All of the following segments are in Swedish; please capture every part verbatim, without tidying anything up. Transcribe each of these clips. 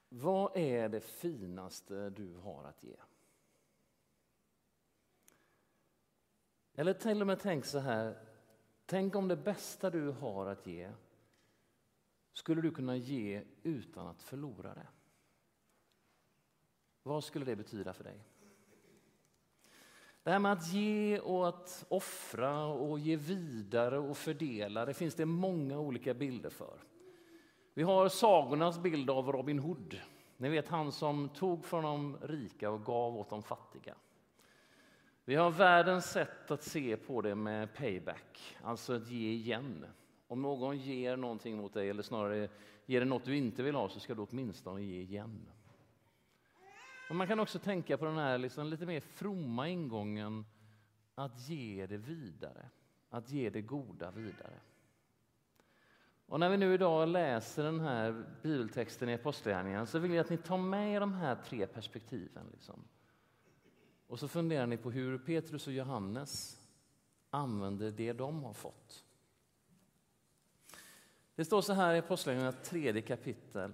Vad är det finaste du har att ge? Eller till och med tänk så här, tänk om det bästa du har att ge skulle du kunna ge utan att förlora det. Vad skulle det betyda för dig? Det här med att ge och att offra och ge vidare och fördela, det finns det många olika bilder för. Vi har sagornas bild av Robin Hood. Ni vet, han som tog från de rika och gav åt de fattiga. Vi har världens sätt att se på det med payback, alltså att ge igen. Om någon ger någonting mot dig, eller snarare ger dig något du inte vill ha, så ska du åtminstone ge igen. Och man kan också tänka på den här liksom lite mer fromma ingången att ge det vidare, att ge det goda vidare. Och när vi nu idag läser den här bibeltexten i Apostlagärningarna så vill jag att ni tar med de här tre perspektiven. Liksom. Och så funderar ni på hur Petrus och Johannes använder det de har fått. Det står så här i Apostlagärningarna tredje kapitel.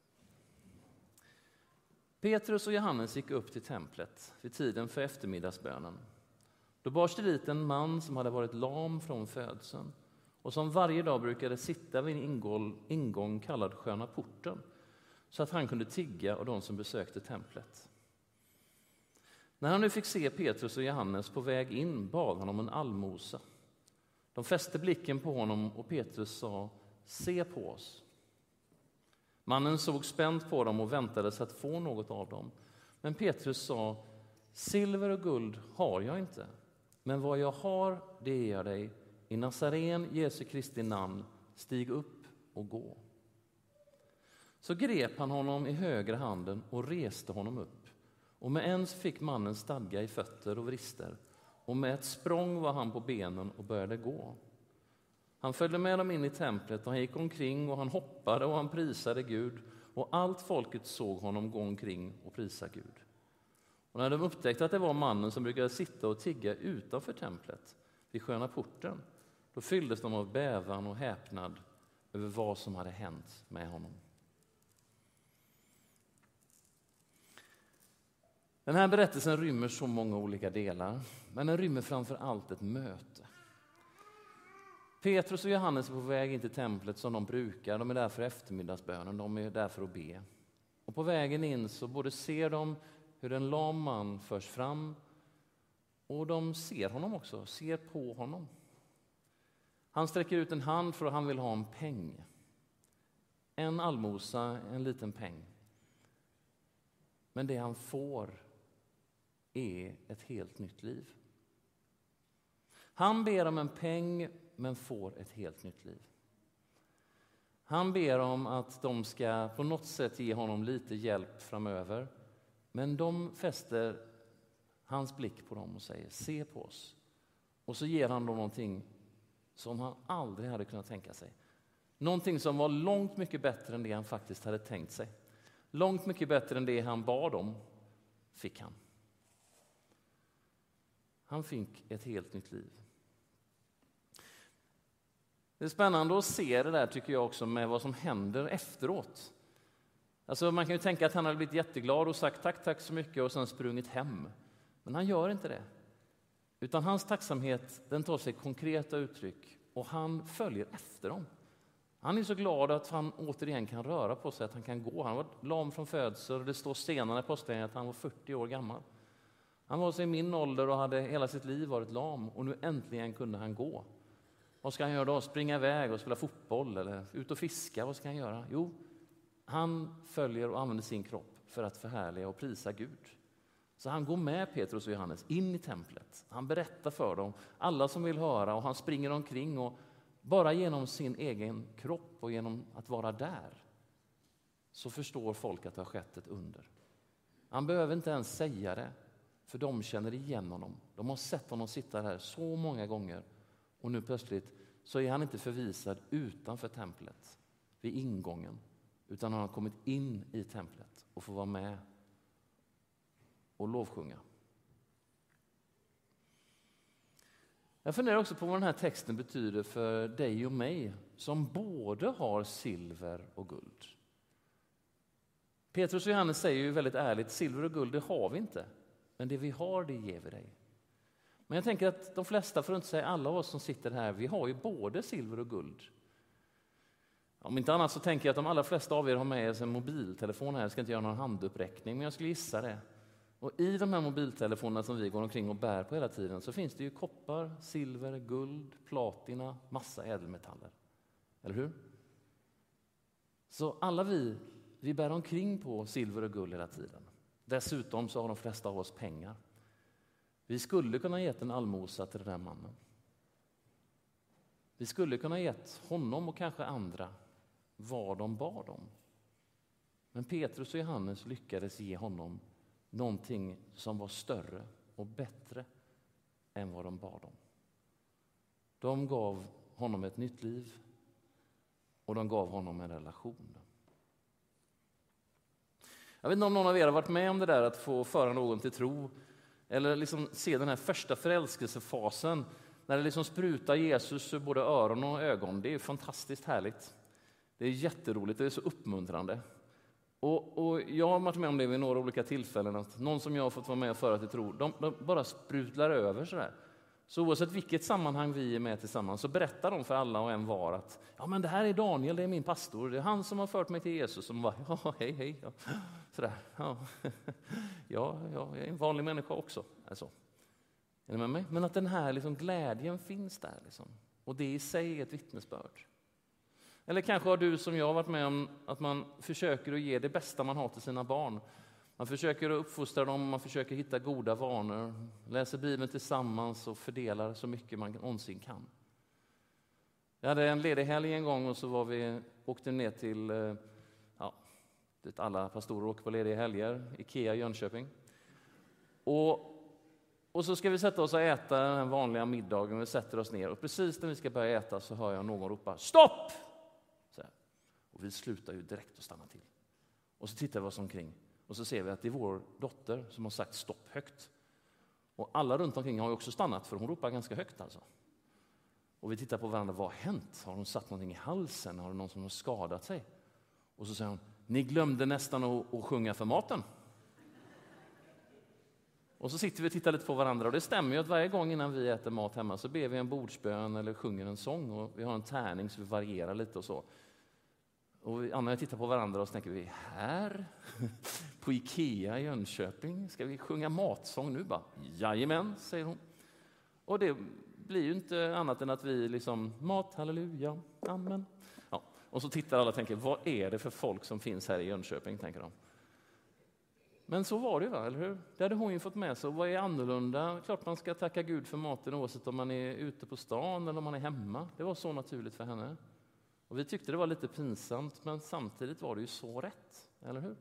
Petrus och Johannes gick upp till templet vid tiden för eftermiddagsbönen. Då bars det dit en man som hade varit lam från födseln och som varje dag brukade sitta vid en ingång, ingång kallad Sköna porten, så att han kunde tigga av de som besökte templet. När han nu fick se Petrus och Johannes på väg in bad han om en allmosa. De fäste blicken på honom och Petrus sa: se på oss. Mannen såg spänt på dem och väntade sig att få något av dem. Men Petrus sa: silver och guld har jag inte, men vad jag har, det ger jag dig. I Nazaren, Jesu Kristi namn, stig upp och gå. Så grep han honom i högra handen och reste honom upp. Och med ens fick mannen stadga i fötter och vrister. Och med ett språng var han på benen och började gå. Han följde med dem in i templet och han gick omkring och han hoppade och han prisade Gud. Och allt folket såg honom gå omkring och prisa Gud. Och när de upptäckte att det var mannen som brukade sitta och tigga utanför templet vid Sköna porten, då fylldes de av bävan och häpnad över vad som hade hänt med honom. Den här berättelsen rymmer så många olika delar, men den rymmer framför allt ett möte. Petrus och Johannes är på väg in till templet som de brukar. De är där för eftermiddagsbönen, de är där för att be. Och på vägen in så både ser de hur en lam man förs fram, och de ser honom också, ser på honom. Han sträcker ut en hand för att han vill ha en peng. En allmosa, en liten peng. Men det han får är ett helt nytt liv. Han ber om en peng men får ett helt nytt liv. Han ber om att de ska på något sätt ge honom lite hjälp framöver. Men de fäster hans blick på dem och säger: se på oss. Och så ger han dem någonting som han aldrig hade kunnat tänka sig. Någonting som var långt mycket bättre än det han faktiskt hade tänkt sig. Långt mycket bättre än det han bad om fick han. Han fick ett helt nytt liv. Det är spännande att se det där, tycker jag också, med vad som händer efteråt. Alltså man kan ju tänka att han hade blivit jätteglad och sagt tack, tack så mycket och sen sprungit hem. Men han gör inte det. Utan hans tacksamhet, den tar sig konkreta uttryck och han följer efter dem. Han är så glad att han återigen kan röra på sig, att han kan gå. Han var lam från födsel och det står senare i Apostlagärningarna att han var fyrtio år gammal. Han var så i min ålder och hade hela sitt liv varit lam och nu äntligen kunde han gå. Vad ska han göra då? Springa iväg och spela fotboll eller ut och fiska? Vad ska han göra? Jo, han följer och använder sin kropp för att förhärliga och prisa Gud. Så han går med Petrus och Johannes in i templet. Han berättar för dem, alla som vill höra, och han springer omkring och bara genom sin egen kropp och genom att vara där så förstår folk att det har skett ett under. Han behöver inte ens säga det, för de känner igen honom. De har sett honom sitta här så många gånger och nu plötsligt så är han inte förvisad utanför templet vid ingången, utan han har kommit in i templet och får vara med och lovsjunga. Jag funderar också på vad den här texten betyder för dig och mig som både har silver och guld. Petrus och Johannes säger ju väldigt ärligt, silver och guld det har vi inte. Men det vi har, det ger vi dig. Men jag tänker att de flesta, för att inte säga alla av oss som sitter här, vi har ju både silver och guld. Om inte annat så tänker jag att de allra flesta av er har med sig en mobiltelefon här. Jag ska inte göra någon handuppräckning, men jag skulle gissa det. Och i de här mobiltelefonerna som vi går omkring och bär på hela tiden så finns det ju koppar, silver, guld, platina, massa ädelmetaller. Eller hur? Så alla vi, vi bär omkring på silver och guld hela tiden. Dessutom så har de flesta av oss pengar. Vi skulle kunna ge en allmosa till den här mannen. Vi skulle kunna ge honom och kanske andra vad de bad om. Men Petrus och Johannes lyckades ge honom någonting som var större och bättre än vad de bad om. De gav honom ett nytt liv och de gav honom en relation. Jag vet inte om någon av er har varit med om det där att få föra någon till tro eller liksom se den här första förälskelsefasen när det liksom sprutar Jesus ur både öron och ögon. Det är fantastiskt härligt. Det är jätteroligt, det är så uppmuntrande. Och, och jag har varit med om det vid några olika tillfällen att någon som jag har fått vara med och föra till tro, de, de bara sprutlar över sådär. Så oavsett vilket sammanhang vi är med tillsammans så berättar de för alla och en var att ja, men det här är Daniel, det är min pastor, det är han som har fört mig till Jesus. Som bara, ja, hej, hej. Ja. Sådär, ja. Ja, ja, jag är en vanlig människa också. Alltså. Är ni med mig? Men att den här liksom, glädjen finns där. Liksom. Och det i sig är ett vittnesbörd. Eller kanske har du som jag har varit med om att man försöker att ge det bästa man har till sina barn. Man försöker att uppfostra dem, man försöker hitta goda vanor, läser Bibeln tillsammans och fördelar så mycket man någonsin kan. Jag hade en ledig helg en gång och så var vi, åkte ner till, ja, alla pastorer åker på lediga helger, Ikea Jönköping. Och, och så ska vi sätta oss och äta den vanliga middagen, vi sätter oss ner och precis när vi ska börja äta så hör jag någon ropa stopp! Så här. Och vi slutar ju direkt att stanna till. Och så tittar vi oss omkring. Och så ser vi att det är vår dotter som har sagt stopp högt. Och alla runt omkring har ju också stannat för hon ropar ganska högt alltså. Och vi tittar på varandra, vad har hänt? Har hon satt någonting i halsen? Har det någon som har skadat sig? Och så säger hon, ni glömde nästan att, att sjunga för maten. Och så sitter vi och tittar lite på varandra och det stämmer ju att varje gång innan vi äter mat hemma så ber vi en bordsbön eller sjunger en sång och vi har en tärning så vi varierar lite och så. Och vi, Anna och jag tittar på varandra och så tänker vi, här på Ikea i Jönköping ska vi sjunga matsång nu bara? Jajamän, säger hon. Och det blir ju inte annat än att vi liksom, mat, halleluja, amen. Ja. Och så tittar alla och tänker, vad är det för folk som finns här i Jönköping, tänker de. Men så var det va, eller hur? Det hade hon ju fått med sig. Och vad är annorlunda? Klart man ska tacka Gud för maten oavsett om man är ute på stan eller om man är hemma. Det var så naturligt för henne. Och vi tyckte det var lite pinsamt, men samtidigt var det ju så rätt, eller hur?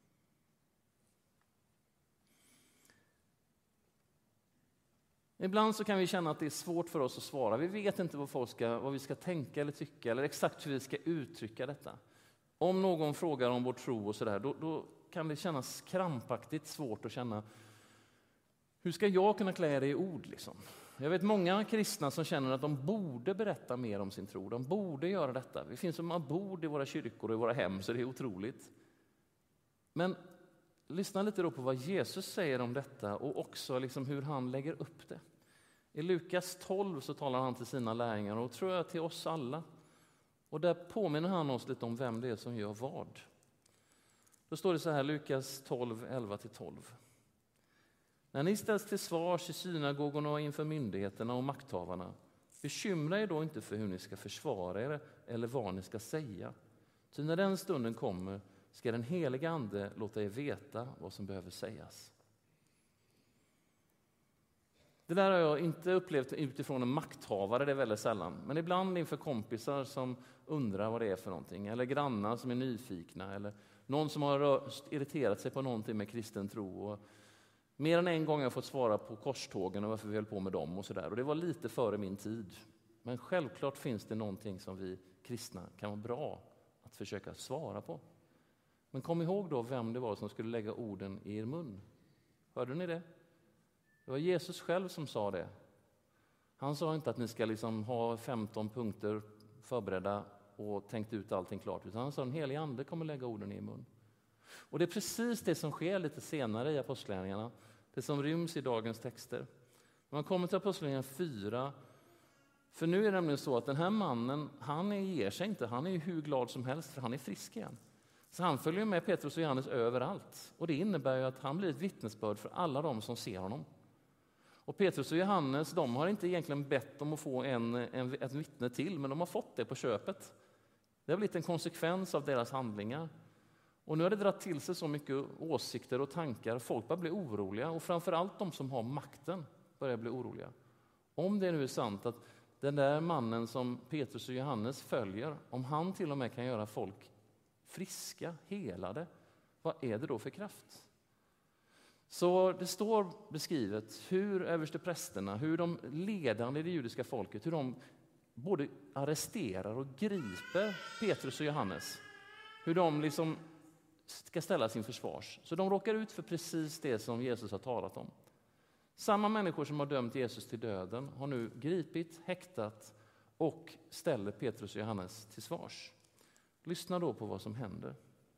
Ibland så kan vi känna att det är svårt för oss att svara. Vi vet inte vad, folk ska, vad vi ska tänka eller tycka, eller exakt hur vi ska uttrycka detta. Om någon frågar om vår tro och sådär, då, då kan det kännas krampaktigt svårt att känna, hur ska jag kunna klä det i ord liksom? Jag vet många kristna som känner att de borde berätta mer om sin tro. De borde göra detta. Det finns så många bord i våra kyrkor och i våra hem så det är otroligt. Men lyssna lite då på vad Jesus säger om detta och också liksom hur han lägger upp det. I Lukas tolv så talar han till sina lärjungar och tror jag till oss alla. Och där påminner han oss lite om vem det är som gör vad. Då står det så här, Lukas tolv, elva till tolv. När ni ställs till svars i synagogorna och inför myndigheterna och makthavarna, bekymra er då inte för hur ni ska försvara er eller vad ni ska säga. Ty när den stunden kommer ska den heliga ande låta er veta vad som behöver sägas. Det där har jag inte upplevt utifrån en makthavare, det är väldigt sällan. Men ibland inför kompisar som undrar vad det är för någonting. Eller grannar som är nyfikna. Eller någon som har irriterat sig på någonting med kristen tro. Och mer än en gång har jag fått svara på korstågen och varför vi höll på med dem och sådär. Och det var lite före min tid. Men självklart finns det någonting som vi kristna kan vara bra att försöka svara på. Men kom ihåg då vem det var som skulle lägga orden i er mun. Hörde ni det? Det var Jesus själv som sa det. Han sa inte att ni ska liksom ha femton punkter förberedda och tänkt ut allting klart. Utan han sa att den helige ande kommer lägga orden i er mun. Och det är precis det som sker lite senare i Apostlagärningarna. Det som ryms i dagens texter. När man kommer till Apostlagärningarna fyra. För nu är det nämligen så att den här mannen, han ger sig inte. Han är ju hur glad som helst för han är frisk igen. Så han följer med Petrus och Johannes överallt. Och det innebär ju att han blir ett vittnesbörd för alla de som ser honom. Och Petrus och Johannes, de har inte egentligen bett om att få en, en, ett vittne till, men de har fått det på köpet. Det har blivit en konsekvens av deras handlingar. Och nu har det dragit till sig så mycket åsikter och tankar. Folk börjar bli oroliga, och framförallt de som har makten börjar bli oroliga. Om det nu är sant att den där mannen som Petrus och Johannes följer, om han till och med kan göra folk friska, helade, vad är det då för kraft? Så det står beskrivet hur översteprästerna, hur de ledande i det judiska folket, hur de både arresterar och griper Petrus och Johannes. Hur de liksom ska ställa sin försvars. Så de råkar ut för precis det som Jesus har talat om. Samma människor som har dömt Jesus till döden har nu gripit, häktat och ställer Petrus och Johannes till svars. Lyssna då på vad som händer.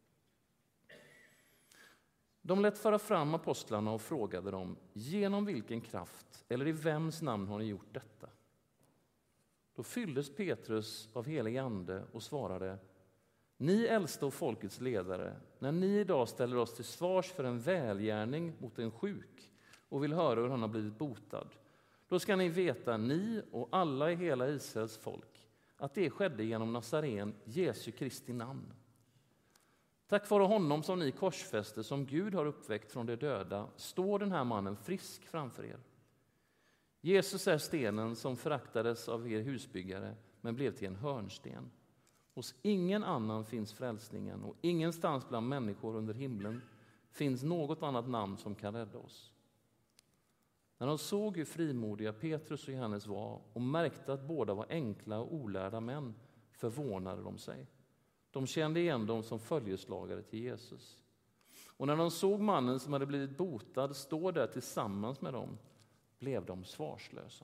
De lät föra fram apostlarna och frågade dem: genom vilken kraft eller i vems namn har ni gjort detta? Då fylldes Petrus av helig ande och svarade: ni äldste och folkets ledare, när ni idag ställer oss till svars för en välgärning mot en sjuk och vill höra hur han har blivit botad, då ska ni veta, ni och alla i hela Israels folk, att det skedde genom Nazaren, Jesu Kristi namn. Tack vare honom som ni korsfäste, som Gud har uppväckt från de döda, står den här mannen frisk framför er. Jesus är stenen som föraktades av er husbyggare, men blev till en hörnsten. Hos ingen annan finns frälsningen, och ingenstans bland människor under himlen finns något annat namn som kan rädda oss. När de såg hur frimodiga Petrus och Johannes var och märkte att båda var enkla och olärda män, förvånade de sig. De kände igen dem som följeslagare till Jesus. Och när de såg mannen som hade blivit botad stå där tillsammans med dem, blev de svarslösa.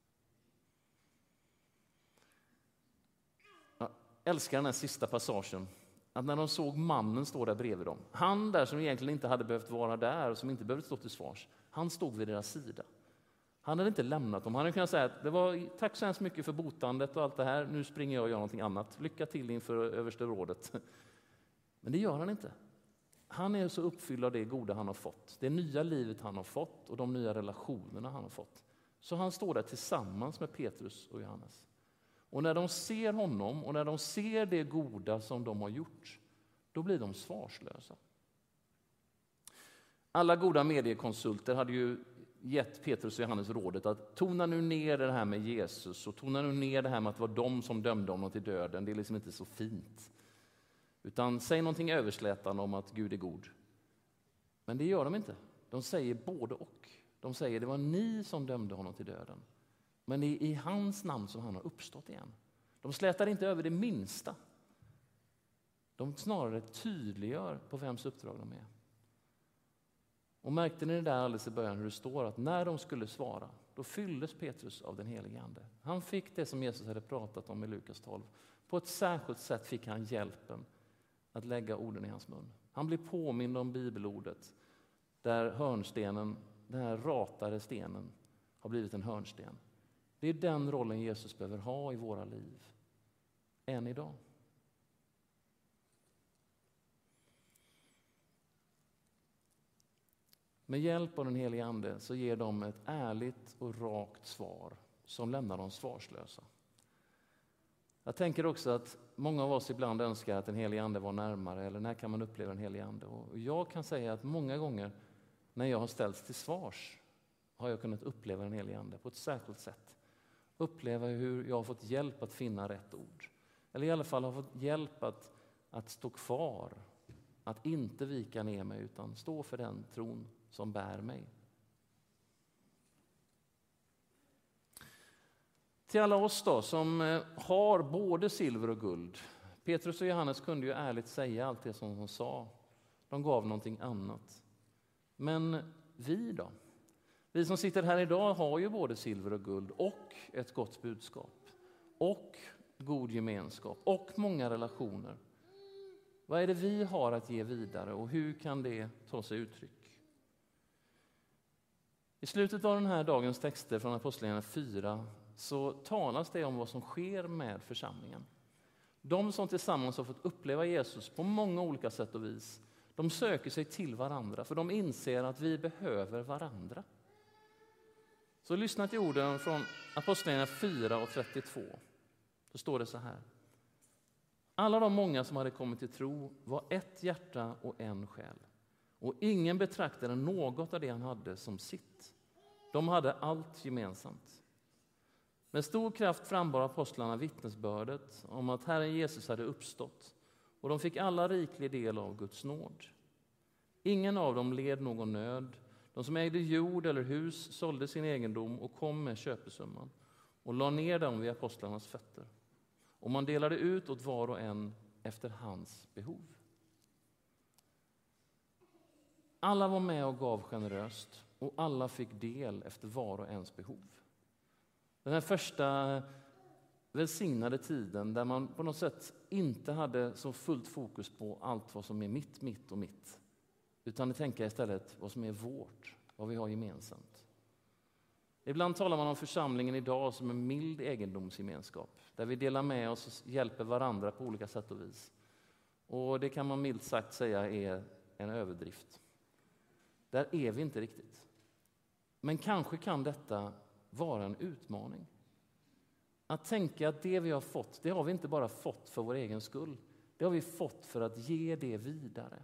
Jag älskar den här sista passagen. Att när de såg mannen stå där bredvid dem. Han där som egentligen inte hade behövt vara där och som inte behövde stå till svars. Han stod vid deras sida. Han hade inte lämnat dem. Han hade kunnat säga att det var, tack så hemskt mycket för botandet och allt det här. Nu springer jag och gör någonting annat. Lycka till inför överste rådet. Men det gör han inte. Han är så uppfylld av det goda han har fått. Det nya livet han har fått och de nya relationerna han har fått. Så han står där tillsammans med Petrus och Johannes. Och när de ser honom och när de ser det goda som de har gjort, då blir de svarslösa. Alla goda mediekonsulter hade ju gett Petrus och Johannes rådet att tona nu ner det här med Jesus och tona nu ner det här med att det var de som dömde honom till döden. Det är liksom inte så fint. Utan säg någonting överslätande om att Gud är god. Men det gör de inte. De säger både och. De säger det var ni som dömde honom till döden. Men det är i hans namn som han har uppstått igen. De slätar inte över det minsta. De snarare tydliggör på vems uppdrag de är. Och märkte ni det där alldeles i början hur det står att när de skulle svara, då fylldes Petrus av den helige ande. Han fick det som Jesus hade pratat om i Lukas tolv. På ett särskilt sätt fick han hjälpen att lägga orden i hans mun. Han blev påmind om bibelordet där hörnstenen, den här ratade stenen, har blivit en hörnsten. Det är den rollen Jesus behöver ha i våra liv. Än idag. Med hjälp av den helige ande så ger de ett ärligt och rakt svar som lämnar dem svarslösa. Jag tänker också att många av oss ibland önskar att den helige ande var närmare, eller när kan man uppleva den helige ande? Och jag kan säga att många gånger när jag har ställts till svars har jag kunnat uppleva den helige ande på ett särskilt sätt. Uppleva hur jag har fått hjälp att finna rätt ord. Eller i alla fall har fått hjälp att, att stå kvar, att inte vika ner mig utan stå för den tron som bär mig. Till alla oss då som har både silver och guld. Petrus och Johannes kunde ju ärligt säga allt det som de sa. De gav någonting annat. Men vi då? Vi som sitter här idag har ju både silver och guld och ett gott budskap. Och god gemenskap och många relationer. Vad är det vi har att ge vidare och hur kan det ta sig uttryck? I slutet av den här dagens texter från Apostlagärningarna fyra så talas det om vad som sker med församlingen. De som tillsammans har fått uppleva Jesus på många olika sätt och vis, de söker sig till varandra för de inser att vi behöver varandra. Så lyssna till orden från Apostlagärningarna fyra och trettiotvå. Då står det så här. Alla de många som hade kommit till tro var ett hjärta och en själ. Och ingen betraktade något av det han hade som sitt. De hade allt gemensamt. Med stor kraft frambar apostlarna vittnesbördet om att Herren Jesus hade uppstått. Och de fick alla riklig del av Guds nåd. Ingen av dem led någon nöd. De som ägde jord eller hus sålde sin egendom och kom med köpesumman och la ner dem vid apostlarnas fötter. Och man delade ut åt var och en efter hans behov. Alla var med och gav generöst och alla fick del efter var och ens behov. Den här första välsignade tiden där man på något sätt inte hade så fullt fokus på allt vad som är mitt, mitt och mitt. Utan tänka istället vad som är vårt, vad vi har gemensamt. Ibland talar man om församlingen idag som en mild egendomsgemenskap. Där vi delar med oss och hjälper varandra på olika sätt och vis. Och det kan man milt sagt säga är en överdrift. Där är vi inte riktigt. Men kanske kan detta vara en utmaning. Att tänka att det vi har fått, det har vi inte bara fått för vår egen skull. Det har vi fått för att ge det vidare.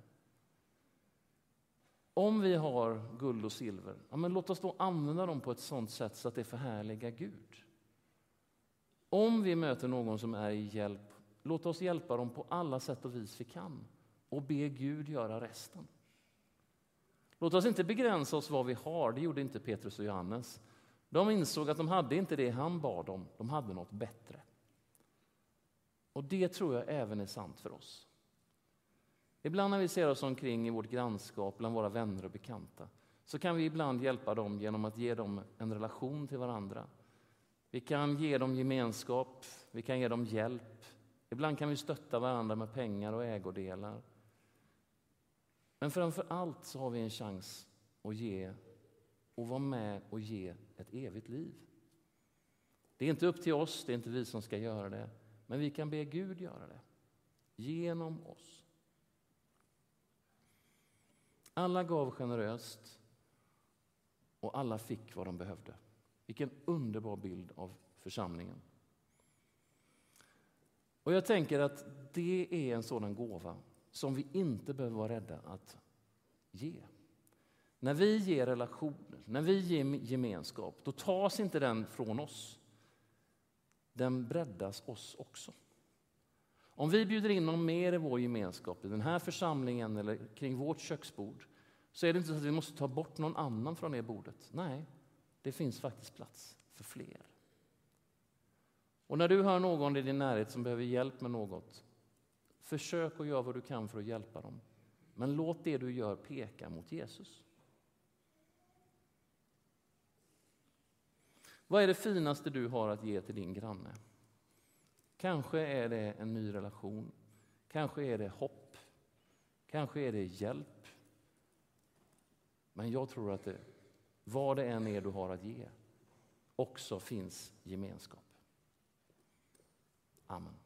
Om vi har guld och silver, ja men låt oss då använda dem på ett sådant sätt så att det förhärligar Gud. Om vi möter någon som är i hjälp, låt oss hjälpa dem på alla sätt och vis vi kan och be Gud göra resten. Låt oss inte begränsa oss vad vi har, det gjorde inte Petrus och Johannes. De insåg att de hade inte det han bad om, de hade något bättre. Och det tror jag även är sant för oss. Ibland när vi ser oss omkring i vårt grannskap bland våra vänner och bekanta så kan vi ibland hjälpa dem genom att ge dem en relation till varandra. Vi kan ge dem gemenskap, vi kan ge dem hjälp. Ibland kan vi stötta varandra med pengar och ägodelar. Men framför allt så har vi en chans att ge och vara med och ge ett evigt liv. Det är inte upp till oss, det är inte vi som ska göra det. Men vi kan be Gud göra det. Genom oss. Alla gav generöst och alla fick vad de behövde. Vilken underbar bild av församlingen. Och jag tänker att det är en sådan gåva som vi inte behöver vara rädda att ge. När vi ger relationer, när vi ger gemenskap, då tas inte den från oss. Den breddas oss också. Om vi bjuder in någon mer i vår gemenskap, i den här församlingen eller kring vårt köksbord, så är det inte så att vi måste ta bort någon annan från det bordet. Nej, det finns faktiskt plats för fler. Och när du hör någon i din närhet som behöver hjälp med något, försök att göra vad du kan för att hjälpa dem. Men låt det du gör peka mot Jesus. Vad är det finaste du har att ge till din granne? Kanske är det en ny relation. Kanske är det hopp. Kanske är det hjälp. Men jag tror att det, vad det än är du har att ge, också finns gemenskap. Amen.